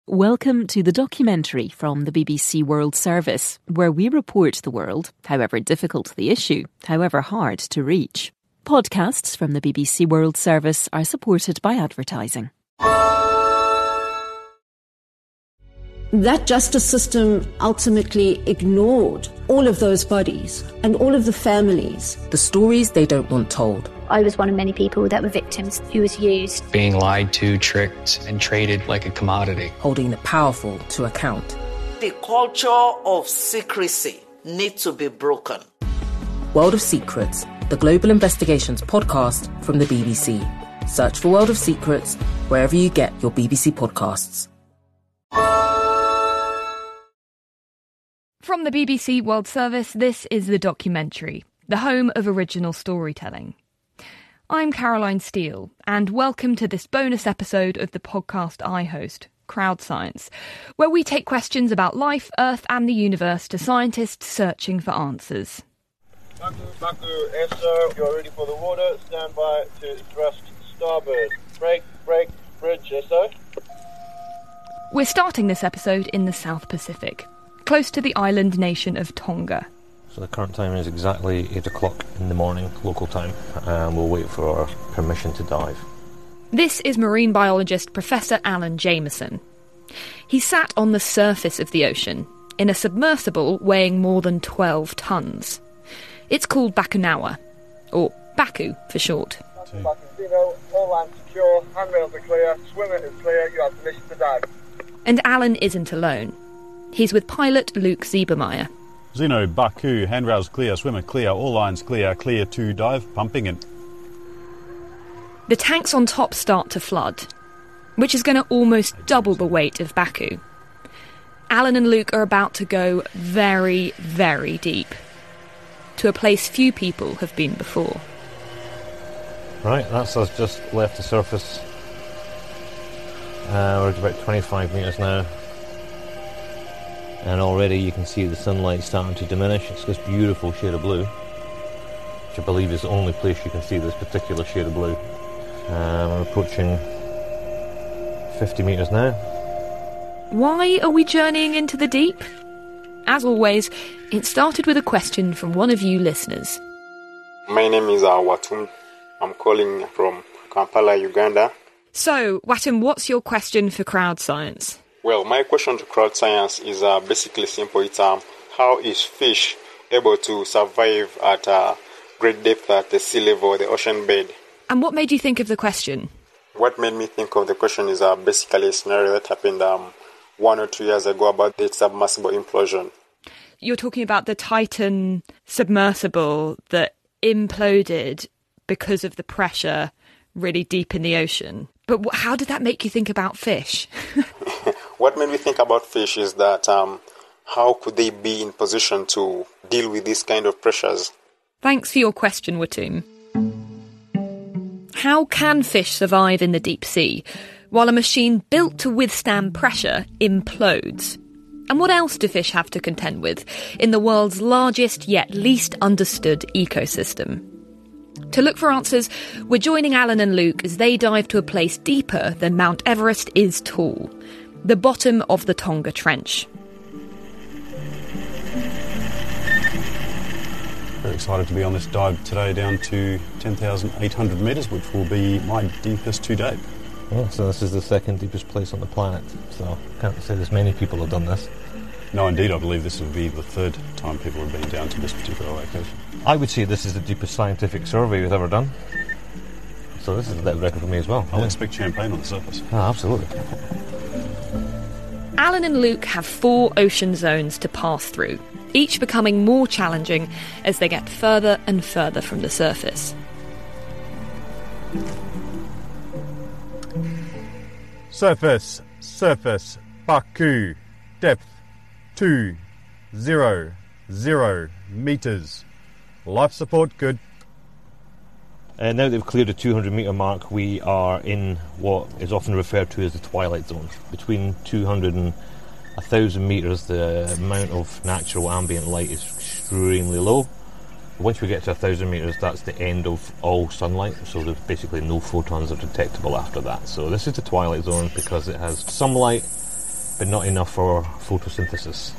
Welcome to the documentary from the BBC World Service, where we report the world, however difficult the issue, however hard to reach. Podcasts from the BBC World Service are supported by advertising. That justice system ultimately ignored all of those bodies and all of the families. The stories they don't want told. I was one of many people that were victims who was used. Being lied to, tricked, and traded like a commodity. Holding the powerful to account. The culture of secrecy needs to be broken. World of Secrets, the Global Investigations podcast from the BBC. Search for World of Secrets wherever you get your BBC podcasts. From the BBC World Service, this is The Documentary, the home of original storytelling. I'm Caroline Steele, and welcome to this bonus episode of the podcast I host, Crowd Science, where we take questions about life, Earth and the universe to scientists searching for answers. Baku, Esther, you're ready for the water. Stand by to thrust starboard. Brake, bridge, Esther. We're starting this episode in the South Pacific, close to the island nation of Tonga. So the current time is exactly 8 o'clock in the morning, local time, and we'll wait for our permission to dive. This is marine biologist Professor Alan Jameson. He sat on the surface of the ocean, in a submersible weighing more than 12 tonnes. It's called Bakunawa, or Baku for short. All lines secure, handrails are clear, swimmer is clear, you have permission to dive. And Alan isn't alone. He's with pilot Luke Ziebermeyer. Zeno, Baku, handrails clear, swimmer clear, all lines clear, clear to dive, pumping in. The tanks on top start to flood, which is going to almost double the weight of Baku. Alan and Luke are about to go very, very deep, to a place few people have been before. Right, that's us just left the surface. We're at about 25 metres now. And already you can see the sunlight starting to diminish. It's this beautiful shade of blue, which I believe is the only place you can see this particular shade of blue. We're approaching 50 metres now. Why are we journeying into the deep? As always, it started with a question from one of you listeners. My name is Watum. I'm calling from Kampala, Uganda. So, Watum, what's your question for Crowd Science? Well, my question to Crowd Science is basically simple. It's how is fish able to survive at great depth at the sea level, the ocean bed? And what made you think of the question? What made me think of the question is basically a scenario that happened 1 or 2 years ago about the submersible implosion. You're talking about the Titan submersible that imploded because of the pressure really deep in the ocean. But how did that make you think about fish? What made me think about fish is that how could they be in position to deal with these kind of pressures? Thanks for your question, Watum. How can fish survive in the deep sea while a machine built to withstand pressure implodes? And what else do fish have to contend with in the world's largest yet least understood ecosystem? To look for answers, we're joining Alan and Luke as they dive to a place deeper than Mount Everest is tall, the bottom of the Tonga Trench. Very excited to be on this dive today down to 10,800 metres, which will be my deepest to date. Yeah, so this is the second deepest place on the planet, so I can't say there's many people have done this. No, indeed, I believe this will be the third time people have been down to this particular location. I would say this is the deepest scientific survey we've ever done. So this is a record for me as well. I'll expect champagne on the surface. Oh, absolutely. Alan and Luke have 4 ocean zones to pass through, each becoming more challenging as they get further and further from the surface. Surface, Baku, depth 200 metres. Life support good. Now that we've cleared the 200 metre mark, we are in what is often referred to as the twilight zone. Between 200 and 1,000 metres, the amount of natural ambient light is extremely low. Once we get to 1,000 metres, that's the end of all sunlight, so there's basically no photons are detectable after that. So this is the twilight zone because it has some light but not enough for photosynthesis.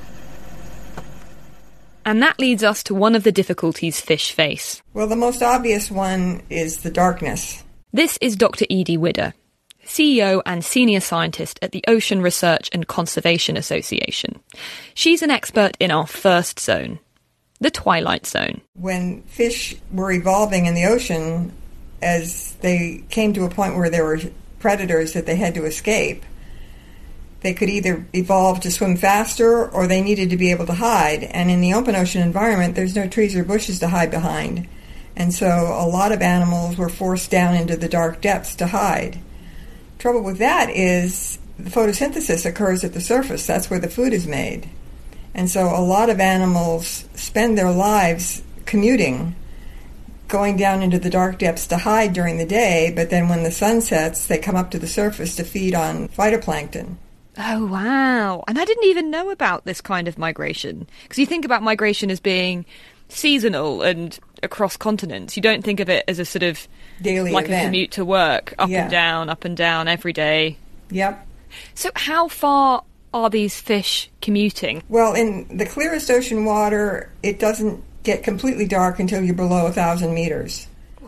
And that leads us to one of the difficulties fish face. Well, the most obvious one is the darkness. This is Dr. Edie Widder, CEO and senior scientist at the Ocean Research and Conservation Association. She's an expert in our first zone, the twilight zone. When fish were evolving in the ocean, as they came to a point where there were predators that they had to escape, they could either evolve to swim faster or they needed to be able to hide. And in the open ocean environment, there's no trees or bushes to hide behind. And so a lot of animals were forced down into the dark depths to hide. Trouble with that is the photosynthesis occurs at the surface. That's where the food is made. And so a lot of animals spend their lives commuting, going down into the dark depths to hide during the day, but then when the sun sets, they come up to the surface to feed on phytoplankton. Oh, wow. And I didn't even know about this kind of migration. Because you think about migration as being seasonal and across continents. You don't think of it as a sort of daily like event. A commute to work, up and down every day. Yep. So how far are these fish commuting? Well, in the clearest ocean water, it doesn't get completely dark until you're below 1,000 meters.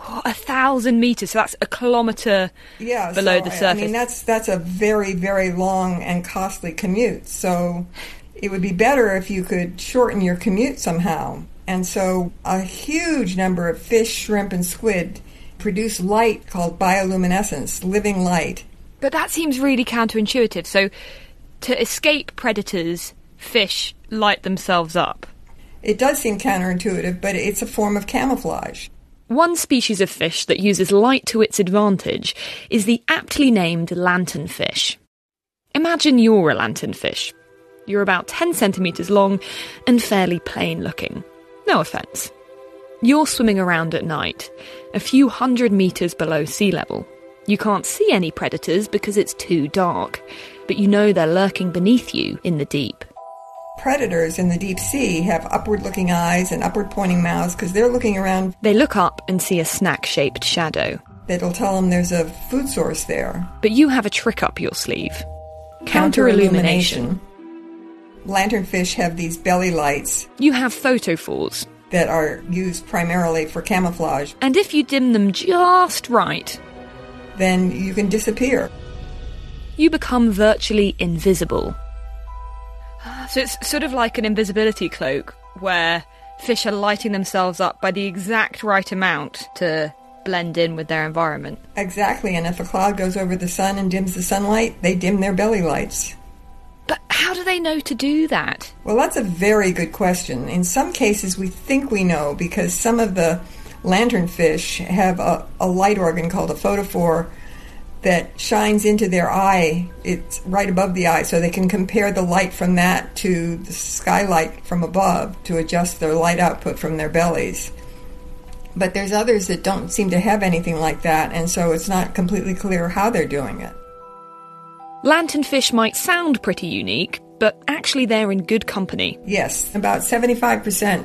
1,000 meters, so that's a kilometre below the surface. I mean, that's a very, very long and costly commute. So it would be better if you could shorten your commute somehow. And so a huge number of fish, shrimp, and squid produce light called bioluminescence, living light. But that seems really counterintuitive. So to escape predators, fish light themselves up. It does seem counterintuitive, but it's a form of camouflage. One species of fish that uses light to its advantage is the aptly named lanternfish. Imagine you're a lanternfish. You're about 10 centimetres long and fairly plain looking. No offence. You're swimming around at night, a few hundred metres below sea level. You can't see any predators because it's too dark, but you know they're lurking beneath you in the deep. Predators in the deep sea have upward-looking eyes and upward-pointing mouths because they're looking around. They look up and see a snack-shaped shadow. That'll tell them there's a food source there. But you have a trick up your sleeve. Counter-illumination. Lanternfish have these belly lights. You have photophores. That are used primarily for camouflage. And if you dim them just right, then you can disappear. You become virtually invisible. So it's sort of like an invisibility cloak where fish are lighting themselves up by the exact right amount to blend in with their environment. Exactly, and if a cloud goes over the sun and dims the sunlight, they dim their belly lights. But how do they know to do that? Well, that's a very good question. In some cases, we think we know because some of the lanternfish have a light organ called a photophore that shines into their eye. It's right above the eye, so they can compare the light from that to the skylight from above to adjust their light output from their bellies. But there's others that don't seem to have anything like that, and so it's not completely clear how they're doing it. Lanternfish might sound pretty unique, but actually they're in good company. Yes, about 75%,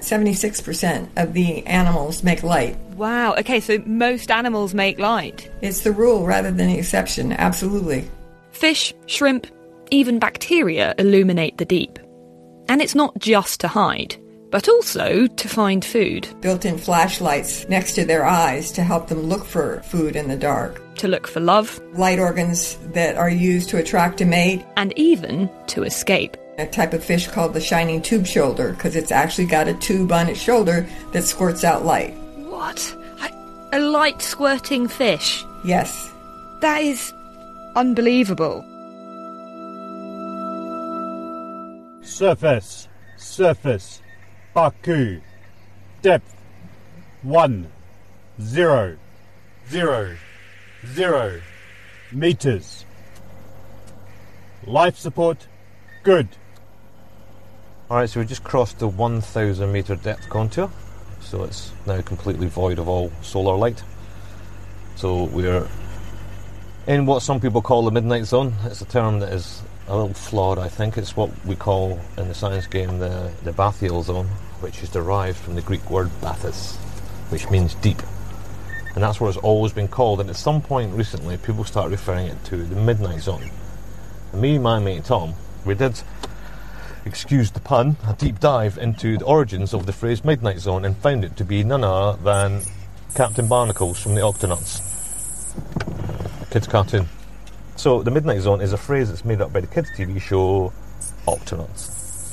76% of the animals make light. Wow, okay, so most animals make light. It's the rule rather than the exception, absolutely. Fish, shrimp, even bacteria illuminate the deep. And it's not just to hide, but also to find food. Built-in flashlights next to their eyes to help them look for food in the dark. To look for love. Light organs that are used to attract a mate. And even to escape. A type of fish called the shining tube shoulder, because it's actually got a tube on its shoulder that squirts out light. What? A light squirting fish? Yes. That is unbelievable. Surface. Baku. Depth. 1, 0, 0, 0 meters. Life support, good. Alright, so we just crossed the 1,000 metre depth contour, so it's now completely void of all solar light. So we're in what some people call the midnight zone. It's a term that is a little flawed, I think. It's what we call in the science game the bathyal zone, which is derived from the Greek word bathos, which means deep. And that's what it's always been called, and at some point recently people started referring it to the midnight zone. And me and my mate Tom we did, excuse the pun, a deep dive into the origins of the phrase Midnight Zone and found it to be none other than Captain Barnacles from the Octonauts. Kids cartoon. So the Midnight Zone is a phrase that's made up by the kids' TV show Octonauts.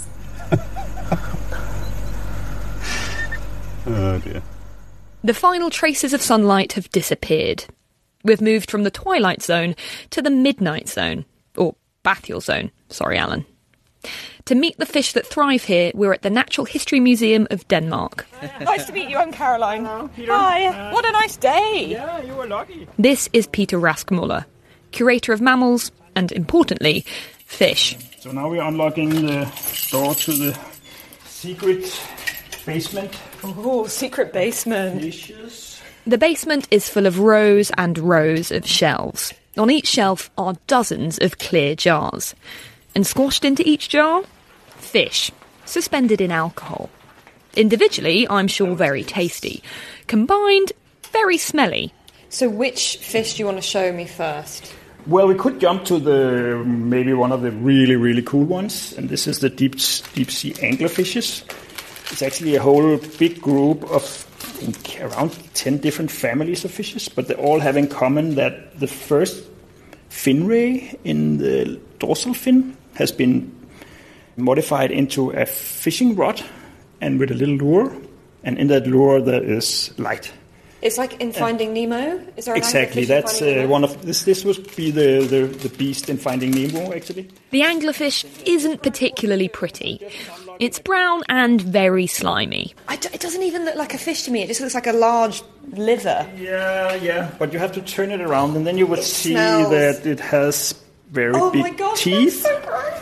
Oh dear. The final traces of sunlight have disappeared. We've moved from the twilight zone to the midnight zone. Or bathyal zone. Sorry, Alan. To meet the fish that thrive here, we're at the Natural History Museum of Denmark. Nice to meet you, I'm Caroline. Hello, Peter. Hi, what a nice day. Yeah, you were lucky. This is Peter Raskmuller, curator of mammals and, importantly, fish. So now we're unlocking the door to the secret basement. Oh, secret basement. Fishes. The basement is full of rows and rows of shelves. On each shelf are dozens of clear jars. And squashed into each jar, fish, suspended in alcohol. Individually, I'm sure very tasty. Combined, very smelly. So which fish do you want to show me first? Well, we could jump to maybe one of the really, really cool ones. And this is the deep sea anglerfishes. It's actually a whole big group of, I think, around 10 different families of fishes, but they all have in common that the first fin ray in the dorsal fin has been modified into a fishing rod and with a little lure, and in that lure there is light. It's like in Finding Nemo? Is there an exactly, anglerfish that's in Finding Nemo? one of this would be the beast in Finding Nemo, actually. The anglerfish isn't particularly pretty. It's brown and very slimy. It doesn't even look like a fish to me. It just looks like a large liver. Yeah, but you have to turn it around and then you would see smells. that it has very big teeth. That's so gross.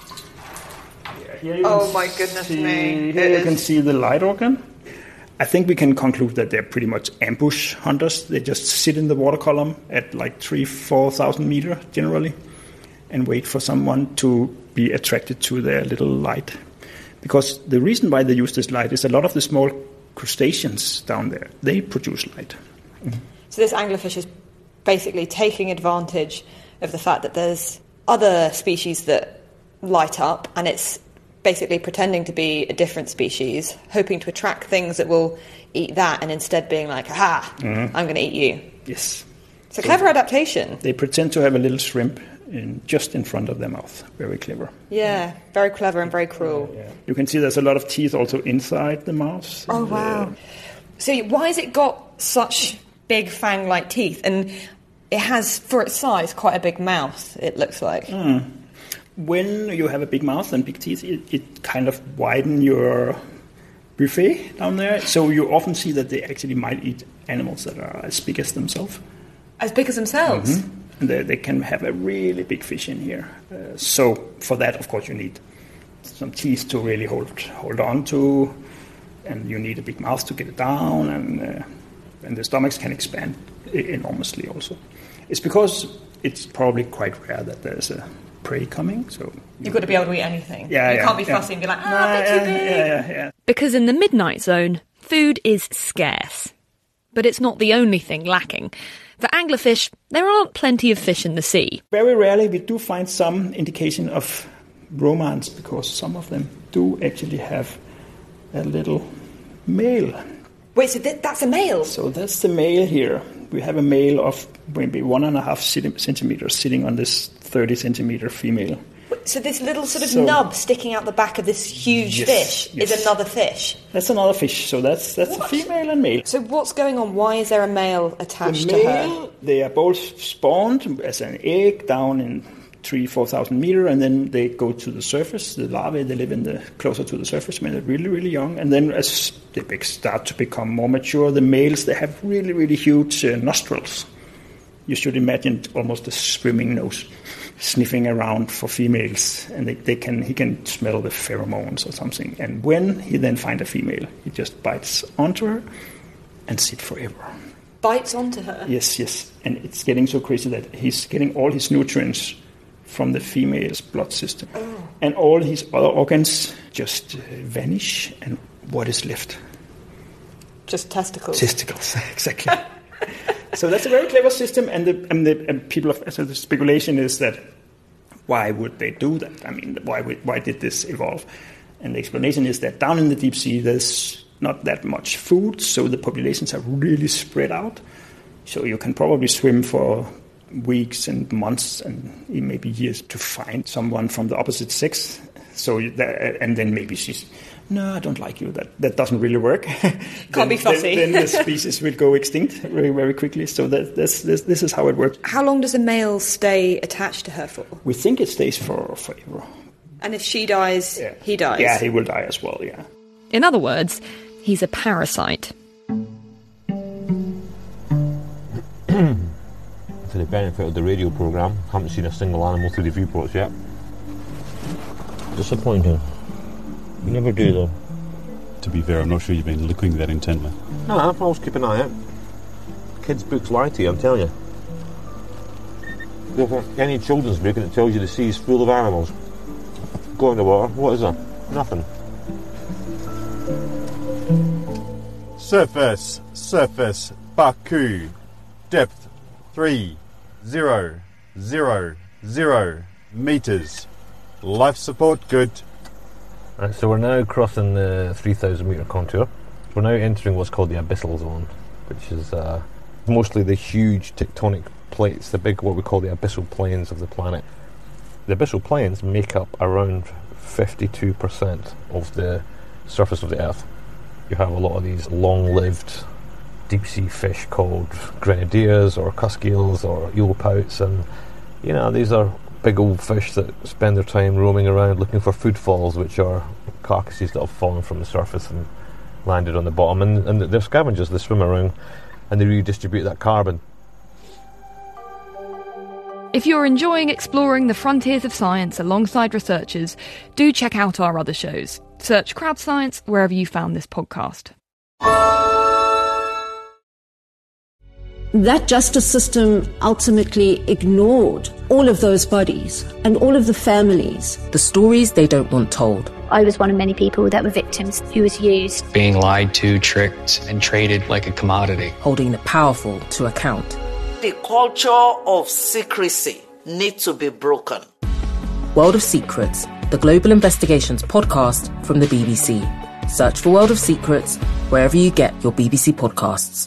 Oh my goodness me. Here you can see the light organ. I think we can conclude that they're pretty much ambush hunters. They just sit in the water column at like 3,000-4,000 meters generally and wait for someone to be attracted to their little light. Because the reason why they use this light is a lot of the small crustaceans down there, they produce light. Mm-hmm. So this anglerfish is basically taking advantage of the fact that there's other species that light up, and it's basically pretending to be a different species, hoping to attract things that will eat that, and instead being like, aha, I'm going to eat you. Yes. It's a clever adaptation. They pretend to have a little shrimp just in front of their mouth. Very clever. Yeah, very clever and very cruel. Yeah. You can see there's a lot of teeth also inside the mouth. Oh, wow. So why has it got such big fang-like teeth? And it has, for its size, quite a big mouth, it looks like. When you have a big mouth and big teeth, it kind of widen your buffet down there. So you often see that they actually might eat animals that are as big as themselves. As big as themselves? Mm-hmm. And they can have a really big fish in here. So for that, of course, you need some teeth to really hold on to, and you need a big mouth to get it down, and the stomachs can expand enormously also. It's because it's probably quite rare that there's a prey coming, so you've got to be able to eat anything. You can't be fussy and be like, a bit too big. Yeah. Because in the midnight zone, food is scarce. But it's not the only thing lacking. For anglerfish, there aren't plenty of fish in the sea. Very rarely we do find some indication of romance, because some of them do actually have a little male. Wait, so that's a male? So that's the male here. We have a male of maybe 1.5 centimeters sitting on this 30-centimeter female. So this little sort of nub sticking out the back of this huge fish is another fish? That's another fish. So that's a female and male. So what's going on? Why is there a male attached to her? They are both spawned as an egg down in 3,000-4,000 meters, and then they go to the surface. The larvae, they live closer to the surface when they're really, really young. And then as they start to become more mature, the males, they have really, really huge nostrils. You should imagine almost a swimming nose, sniffing around for females, and he can smell the pheromones or something. And when he then finds a female, he just bites onto her and sits forever. Bites onto her? Yes. And it's getting so crazy that he's getting all his nutrients from the female's blood system. Oh. And all his other organs just vanish, and what is left? Just testicles. Testicles, exactly. So that's a very clever system, and the speculation is that why would they do that? I mean, why did this evolve? And the explanation is that down in the deep sea, there's not that much food, so the populations are really spread out. So you can probably swim for weeks and months and maybe years to find someone from the opposite sex. And then maybe she's, no, I don't like you. That doesn't really work. Can't be fussy. Then the species will go extinct very, very quickly. So this is how it works. How long does a male stay attached to her for? We think it stays forever. And if she dies, he dies? Yeah, he will die as well, yeah. In other words, he's a parasite. For the benefit of the radio programme, haven't seen a single animal through the viewports yet. Disappointing. You never do, though. To be fair, I'm not sure you've been looking that intently. No, I'll always keep an eye out. Kids' books lie to you, I'm telling you. Go for any children's book and it tells you the sea's full of animals. Go in the water, what is there? Nothing. Surface, Baku, depth 3,000 meters. Life support good. Right, so we're now crossing the 3,000 metre contour. We're now entering what's called the abyssal zone, which is mostly the huge tectonic plates, the big, what we call the abyssal plains of the planet. The abyssal plains make up around 52% of the surface of the Earth. You have a lot of these long-lived deep-sea fish called grenadiers or cusk eels or eelpouts, and these are big old fish that spend their time roaming around looking for food falls, which are carcasses that have fallen from the surface and landed on the bottom, and they're scavengers. They swim around and they redistribute that carbon. If you're enjoying exploring the frontiers of science alongside researchers, do check out our other shows. Search Crowd Science wherever you found this podcast. That justice system ultimately ignored all of those bodies and all of the families. The stories they don't want told. I was one of many people that were victims who was used. Being lied to, tricked, and traded like a commodity. Holding the powerful to account. The culture of secrecy needs to be broken. World of Secrets, the Global Investigations podcast from the BBC. Search for World of Secrets wherever you get your BBC podcasts.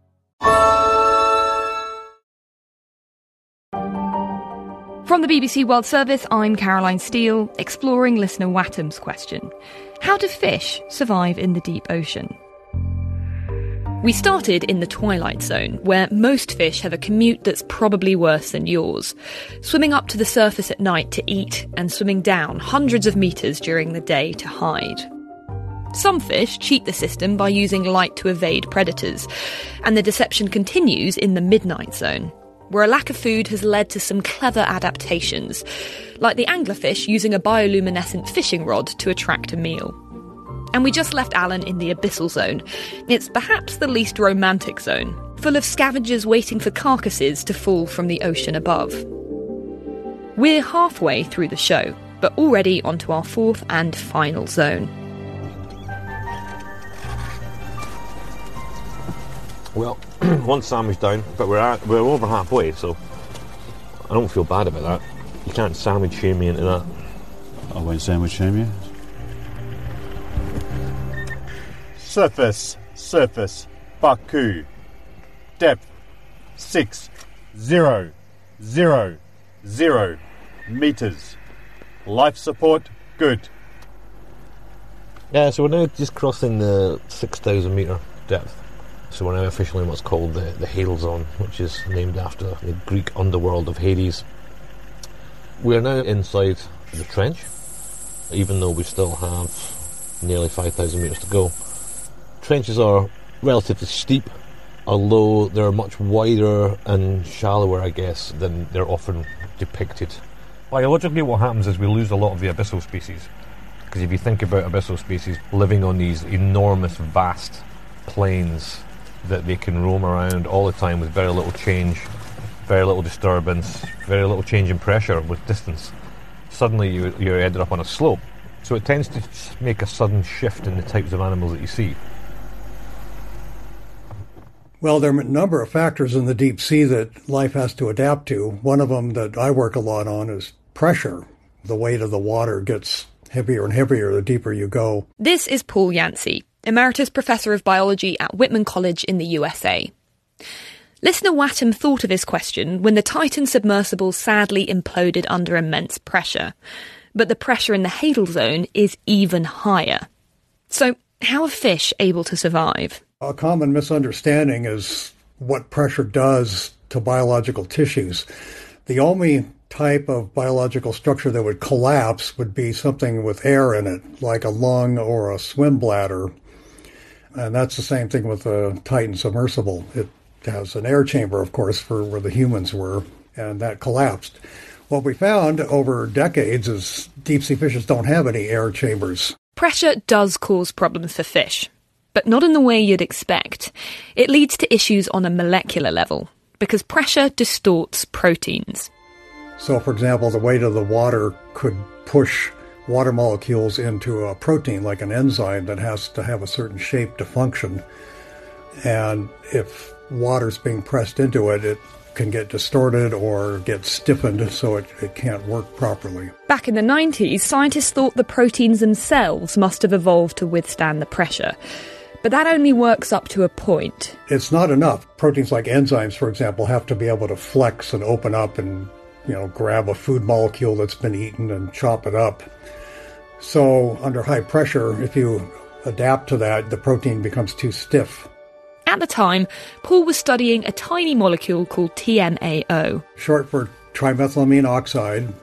From the BBC World Service, I'm Caroline Steele, exploring listener Watham's question. How do fish survive in the deep ocean? We started in the twilight zone, where most fish have a commute that's probably worse than yours. Swimming up to the surface at night to eat, and swimming down hundreds of metres during the day to hide. Some fish cheat the system by using light to evade predators, and the deception continues in the midnight zone, where a lack of food has led to some clever adaptations, like the anglerfish using a bioluminescent fishing rod to attract a meal. And we just left Alan in the abyssal zone. It's perhaps the least romantic zone, full of scavengers waiting for carcasses to fall from the ocean above. We're halfway through the show, but already onto our fourth and final zone. Well, one sandwich down, but we're over halfway, so I don't feel bad about that. You can't sandwich shame me into that. I won't sandwich shame you. Surface, Baku, depth 6,000 meters. Life support good. Yeah, so we're now just crossing the 6,000 metre depth. So we're now officially in what's called the Hale Zone, which is named after the Greek underworld of Hades. We're now inside the trench, even though we still have nearly 5,000 metres to go. Trenches are relatively steep, although they're much wider and shallower, I guess, than they're often depicted. Biologically, what happens is we lose a lot of the abyssal species. Because if you think about abyssal species living on these enormous, vast plains that they can roam around all the time with very little change, very little disturbance, very little change in pressure with distance, suddenly you're ended up on a slope. So it tends to make a sudden shift in the types of animals that you see. Well, there are a number of factors in the deep sea that life has to adapt to. One of them that I work a lot on is pressure, the weight of the water gets heavier and heavier the deeper you go. This is Paul Yancey, Emeritus Professor of Biology at Whitman College in the USA. Listener Wattam thought of his question when the Titan submersible sadly imploded under immense pressure. But the pressure in the Hadal Zone is even higher. So how are fish able to survive? A common misunderstanding is what pressure does to biological tissues. The only type of biological structure that would collapse would be something with air in it, like a lung or a swim bladder. And that's the same thing with the Titan submersible. It has an air chamber, of course, for where the humans were, and that collapsed. What we found over decades is deep-sea fishes don't have any air chambers. Pressure does cause problems for fish, but not in the way you'd expect. It leads to issues on a molecular level, because pressure distorts proteins. So, for example, the weight of the water could push water molecules into a protein, like an enzyme that has to have a certain shape to function. And if water's being pressed into it, it can get distorted or get stiffened so it can't work properly. Back in the 90s, scientists thought the proteins themselves must have evolved to withstand the pressure. But that only works up to a point. It's not enough. Proteins like enzymes, for example, have to be able to flex and open up and, grab a food molecule that's been eaten and chop it up. So under high pressure, if you adapt to that, the protein becomes too stiff. At the time, Paul was studying a tiny molecule called TMAO. Short for trimethylamine oxide.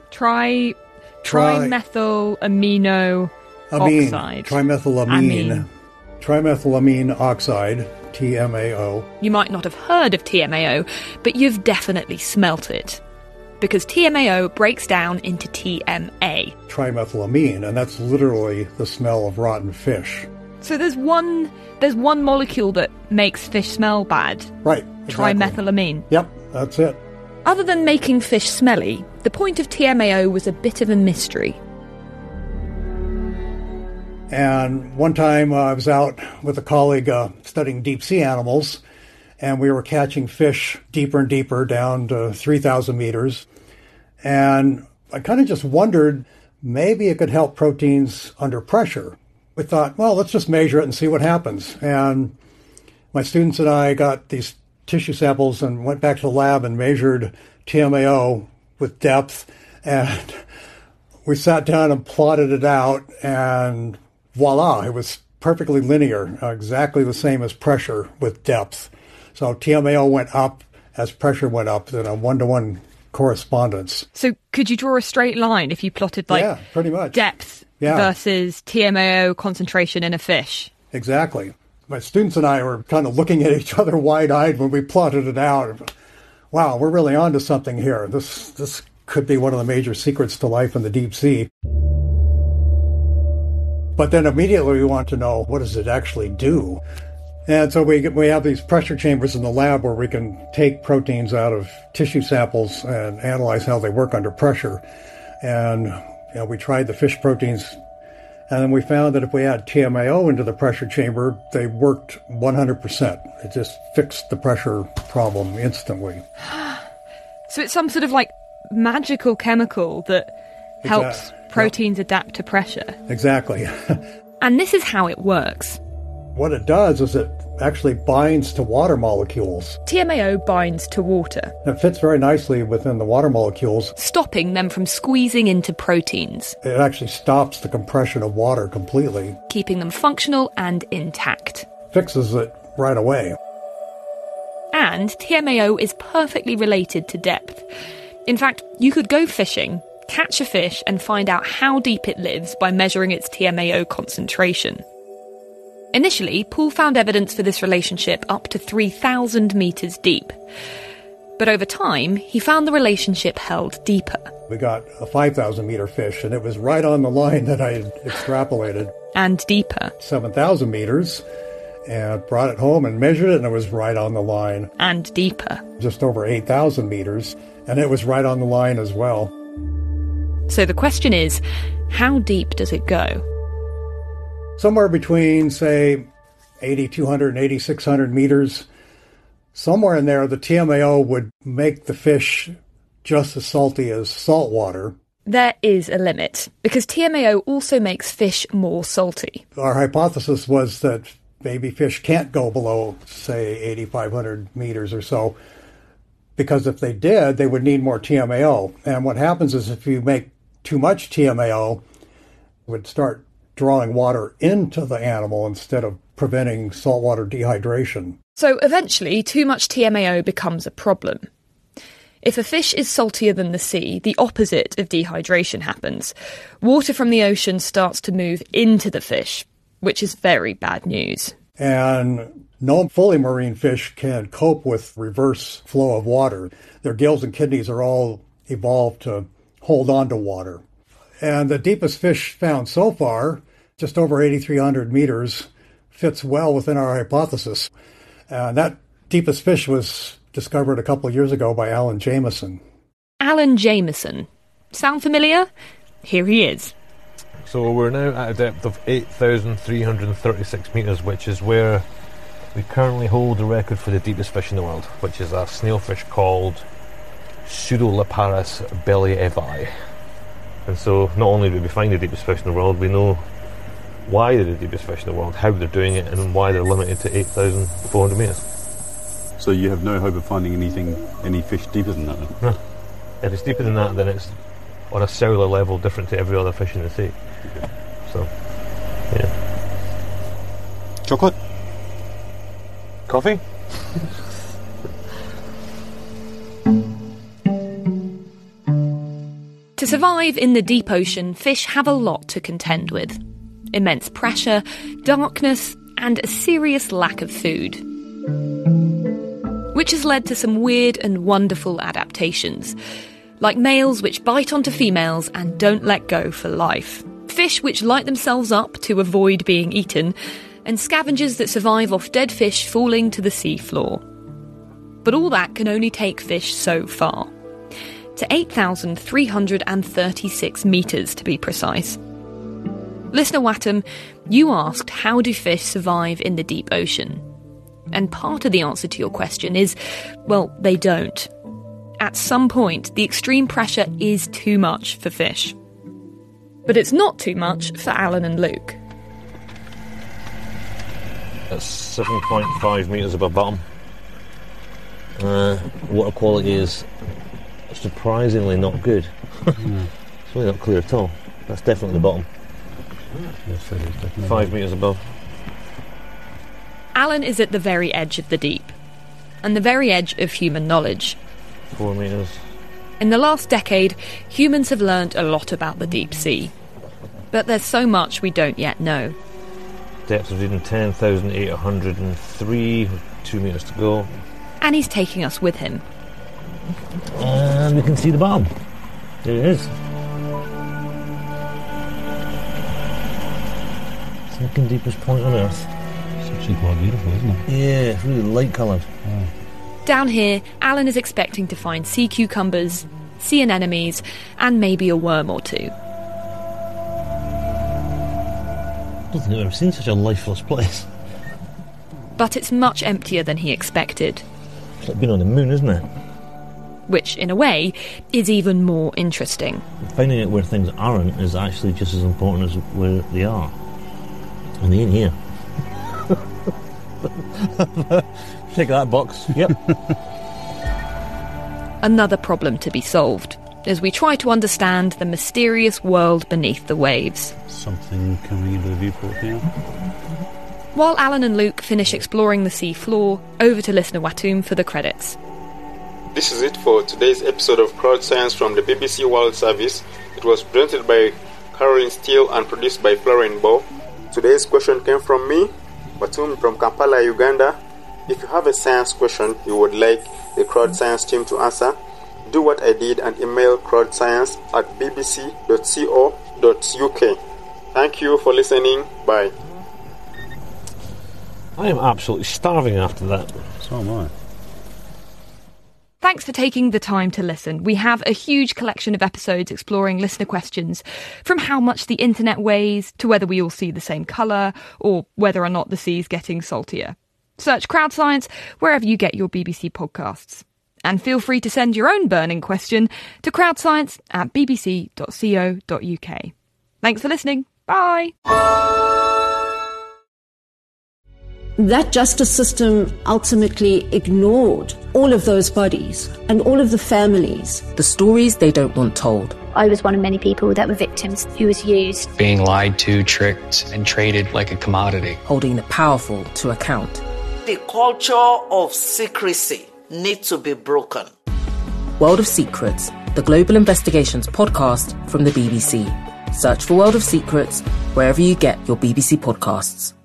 Trimethylamino oxide. Trimethylamine. Trimethylamine oxide, TMAO. You might not have heard of TMAO, but you've definitely smelt it. Because TMAO breaks down into TMA. Trimethylamine, and that's literally the smell of rotten fish. So there's one molecule that makes fish smell bad. Right. Exactly. Trimethylamine. Yep, that's it. Other than making fish smelly, the point of TMAO was a bit of a mystery. And one time I was out with a colleague studying deep sea animals, and we were catching fish deeper and deeper down to 3,000 meters. And I kind of just wondered, maybe it could help proteins under pressure. We thought, well, let's just measure it and see what happens. And my students and I got these tissue samples and went back to the lab and measured TMAO with depth. And we sat down and plotted it out, and voila, it was perfectly linear, exactly the same as pressure with depth. So TMAO went up as pressure went up in a one-to-one correspondence. So could you draw a straight line if you plotted pretty much. Depth versus TMAO concentration in a fish? Exactly. My students and I were kind of looking at each other wide-eyed when we plotted it out. Wow, we're really onto something here. This could be one of the major secrets to life in the deep sea. But then immediately we want to know, what does it actually do? And so we have these pressure chambers in the lab where we can take proteins out of tissue samples and analyze how they work under pressure. And we tried the fish proteins, and then we found that if we add TMAO into the pressure chamber, they worked 100%. It just fixed the pressure problem instantly. So it's some sort of magical chemical that helps proteins adapt to pressure. Exactly. And this is how it works. What it does is it actually binds to water molecules. TMAO binds to water. It fits very nicely within the water molecules, stopping them from squeezing into proteins. It actually stops the compression of water completely, keeping them functional and intact. Fixes it right away. And TMAO is perfectly related to depth. In fact, you could go fishing, catch a fish, and find out how deep it lives by measuring its TMAO concentration. Initially, Paul found evidence for this relationship up to 3,000 metres deep. But over time, he found the relationship held deeper. We got a 5,000 metre fish, and it was right on the line that I had extrapolated. And deeper. 7,000 metres, and brought it home and measured it, and it was right on the line. And deeper. Just over 8,000 metres, and it was right on the line as well. So the question is, how deep does it go? Somewhere between, say, 8,200 and 8,600 meters. Somewhere in there, the TMAO would make the fish just as salty as salt water. there is a limit, because TMAO also makes fish more salty. Our hypothesis was that maybe fish can't go below, say, 8,500 meters or so, because if they did, they would need more TMAO. And what happens is if you make too much TMAO, it would start drawing water into the animal instead of preventing saltwater dehydration. So eventually, too much TMAO becomes a problem. If a fish is saltier than the sea, the opposite of dehydration happens. Water from the ocean starts to move into the fish, which is very bad news. And no fully marine fish can cope with reverse flow of water. Their gills and kidneys are all evolved to hold on to water. And the deepest fish found so far, just over 8,300 meters, fits well within our hypothesis. And that deepest fish was discovered a couple of years ago by Alan Jameson. Alan Jameson. Sound familiar? Here he is. So we're now at a depth of 8,336 metres, which is where we currently hold the record for the deepest fish in the world, which is a snailfish called Pseudoleparus belliaevi. And so not only did we find the deepest fish in the world, we know why they're the deepest fish in the world, how they're doing it, and why they're limited to 8,400 metres. So you have no hope of finding any fish deeper than that? Then? No. If it's deeper than that, then it's on a cellular level different to every other fish in the sea. Okay. So, yeah. Chocolate? Coffee? To survive in the deep ocean, fish have a lot to contend with. Immense pressure, darkness, and a serious lack of food. Which has led to some weird and wonderful adaptations, like males which bite onto females and don't let go for life, fish which light themselves up to avoid being eaten, and scavengers that survive off dead fish falling to the sea floor. But all that can only take fish so far. To 8,336 metres to be precise. Listener Wattam, you asked, how do fish survive in the deep ocean? And part of the answer to your question is, well, they don't. At some point, the extreme pressure is too much for fish. But it's not too much for Alan and Luke. That's 7.5 metres above bottom. Water quality is surprisingly not good. It's really not clear at all. That's definitely the bottom. 5 metres above. Alan is at the very edge of the deep, and the very edge of human knowledge. 4 metres. In the last decade, humans have learned a lot about the deep sea. But there's so much we don't yet know. Depth of reading 10,803, 2 metres to go. And he's taking us with him. And we can see the bottom. There it is. Second deepest point on Earth. It's actually quite beautiful, isn't it? Yeah, it's really light coloured. Oh. Down here, Alan is expecting to find sea cucumbers, sea anemones, and maybe a worm or two. I don't think I've ever seen such a lifeless place. But it's much emptier than he expected. It's like being on the moon, isn't it? Which, in a way, is even more interesting. Finding out where things aren't is actually just as important as where they are. And they ain't here. Take that box. Yep. Another problem to be solved, as we try to understand the mysterious world beneath the waves. Something coming into the viewport now. While Alan and Luke finish exploring the sea floor, over to listener Wattam for the credits. This is it for today's episode of Crowd Science from the BBC World Service. It was presented by Caroline Steele and produced by Florian Bo. Today's question came from me, Wattam from Kampala, Uganda. If you have a science question you would like the Crowd Science team to answer, do what I did and email crowdscience@bbc.co.uk. Thank you for listening. Bye. I am absolutely starving after that. So am I. Thanks for taking the time to listen. We have a huge collection of episodes exploring listener questions, from how much the internet weighs to whether we all see the same colour or whether or not the sea's getting saltier. Search Crowd Science wherever you get your BBC podcasts. And feel free to send your own burning question to crowdscience@bbc.co.uk. Thanks for listening. Bye. That justice system ultimately ignored all of those bodies and all of the families. The stories they don't want told. I was one of many people that were victims who was used. Being lied to, tricked, and traded like a commodity. Holding the powerful to account. The culture of secrecy needs to be broken. World of Secrets, the Global Investigations podcast from the BBC. Search for World of Secrets wherever you get your BBC podcasts.